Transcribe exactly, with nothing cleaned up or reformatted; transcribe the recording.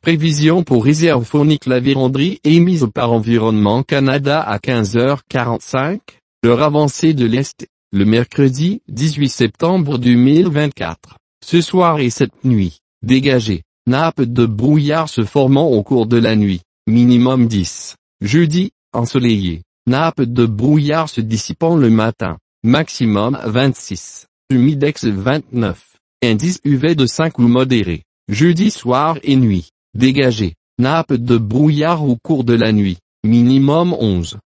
Prévision pour réserve phonique. La vérandrie émise par Environnement Canada à quinze heures quarante-cinq, heure avancée de l'Est, le mercredi dix-huit septembre deux mille vingt-quatre. Ce soir et cette nuit, dégagé, nappe de brouillard se formant au cours de la nuit, minimum dix. Jeudi, ensoleillé, nappe de brouillard se dissipant le matin, maximum vingt-six. Humidex vingt-neuf. Indice U V de cinq ou modéré. Jeudi soir et nuit, dégagé, nappe de brouillard au cours de la nuit, minimum onze.